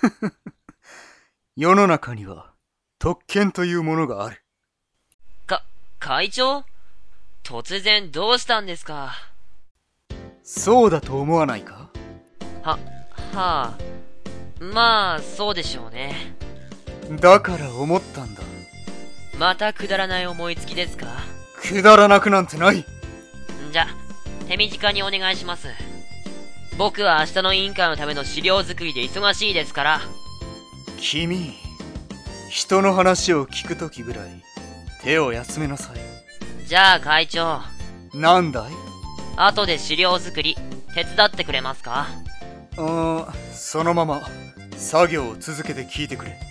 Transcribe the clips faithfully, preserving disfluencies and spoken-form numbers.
世の中には特権というものがある。 か、会長？突然どうしたんですか？ そうだと思わないか？ は、はあ。まあ、そうでしょうね。 だから思ったんだ。 またくだらない思いつきですか？ くだらなくなんてない。 じゃ、手短にお願いします。僕は明日の委員会のための資料作りで忙しいですから。 君、人の話を聞くときぐらい手を休めなさい。 じゃあ会長。 なんだい？ 後で資料作り、手伝ってくれますか？ あー、そのまま作業を続けて聞いてくれ。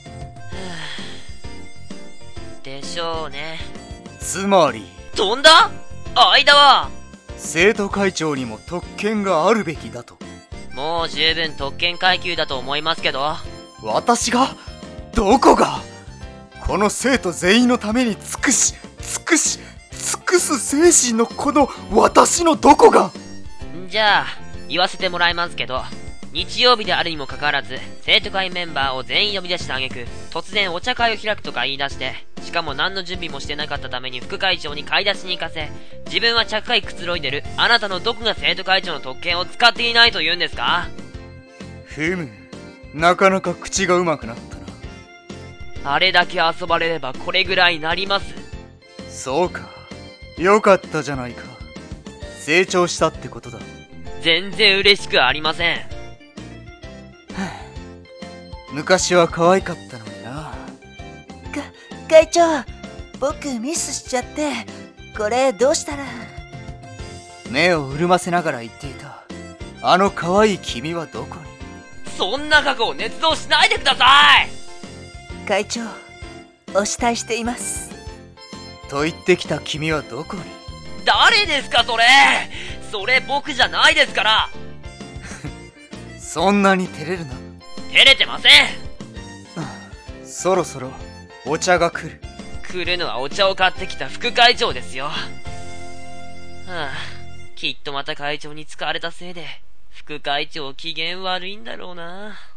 でしょうね。 つまり、 飛んだ？間は生徒会長にも特権があるべきだと。 もう十分特権階級だと思いますけど。 私が？どこが？この生徒全員のために尽くし、尽くし、尽くす精神のこの私のどこが？ じゃあ、言わせてもらいますけど、日曜日であるにもかかわらず、生徒会メンバーを全員呼び出した挙句、突然お茶会を開くとか言い出して、しかも何の準備もしてなかったために副会長に買い出しに行かせ、自分はちゃっかりくつろいでるあなたのどこが生徒会長の特権を使っていないと言うんですか？ ふむ、なかなか口がうまくなったな。 あれだけ遊ばれればこれぐらいなります。 そうか、よかったじゃないか。成長したってことだ。 全然嬉しくありません。 昔は可愛かったのにな。か、 会長、僕ミスしちゃって、これどうしたら。 目を潤ませながら言っていた。あの可愛い君はどこに？ そんな過去を捏造しないでください！ 会長、お慕いしています。 と言ってきた君はどこに？ 誰ですかそれ？それ僕じゃないですから。 そんなに照れるな。 照れてません。 そろそろお茶が来る。 来るのはお茶を買ってきた副会長ですよ。はあ、きっとまた会長に使われたせいで副会長機嫌悪いんだろうな。